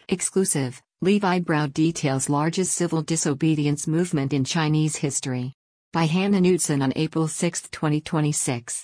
Exclusive, Levi Broud details largest civil disobedience movement in Chinese history. By Hannah Knudsen on April 6, 2026.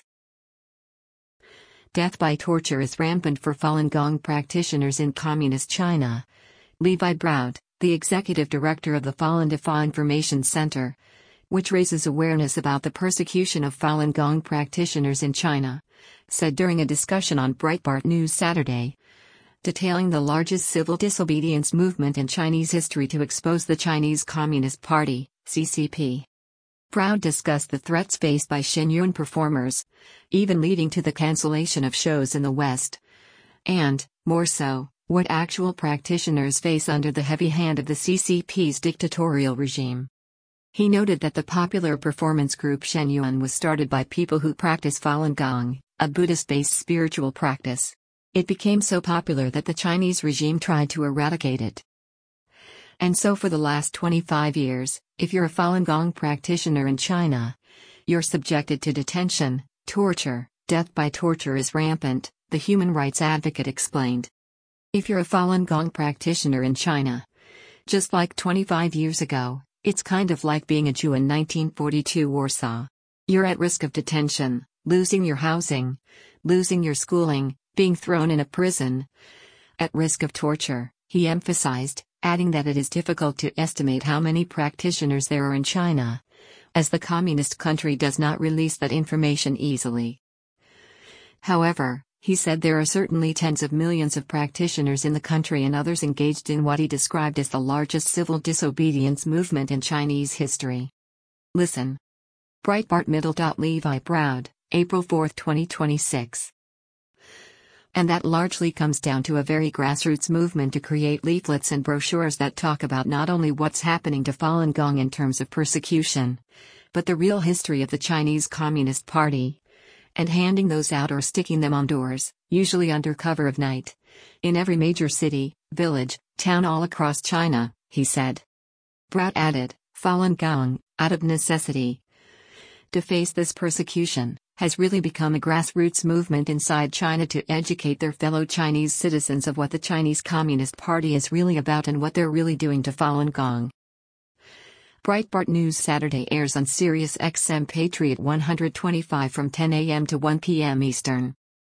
Death by torture is rampant for Falun Gong practitioners in Communist China. Levi Broud, the executive director of the Falun Dafa Information Center, which raises awareness about the persecution of Falun Gong practitioners in China, said during a discussion on Breitbart News Saturday, detailing the largest civil disobedience movement in Chinese history to expose the Chinese Communist Party, CCP. Broud discussed the threats faced by Shenyuan performers, even leading to the cancellation of shows in the West. And, more so, what actual practitioners face under the heavy hand of the CCP's dictatorial regime. He noted that the popular performance group Shenyuan was started by people who practice Falun Gong, a Buddhist-based spiritual practice. It became so popular that the Chinese regime tried to eradicate it. And so for the last 25 years, if you're a Falun Gong practitioner in China, you're subjected to detention, torture. Death by torture is rampant, the human rights advocate explained. If you're a Falun Gong practitioner in China, just like 25 years ago, it's kind of like being a Jew in 1942 Warsaw. You're at risk of detention, losing your housing, losing your schooling, being thrown in a prison. At risk of torture, he emphasized, adding that it is difficult to estimate how many practitioners there are in China, as the communist country does not release that information easily. However, he said there are certainly tens of millions of practitioners in the country and others engaged in what he described as the largest civil disobedience movement in Chinese history. Listen. Breitbart Middle. Levi Broud, April 4, 2026. And that largely comes down to a very grassroots movement to create leaflets and brochures that talk about not only what's happening to Falun Gong in terms of persecution, but the real history of the Chinese Communist Party, and handing those out or sticking them on doors, usually under cover of night, in every major city, village, town all across China, he said. Broud added, Falun Gong, out of necessity, to face this persecution, has really become a grassroots movement inside China to educate their fellow Chinese citizens of what the Chinese Communist Party is really about and what they're really doing to Falun Gong. Breitbart News Saturday airs on Sirius XM Patriot 125 from 10 a.m. to 1 p.m. Eastern.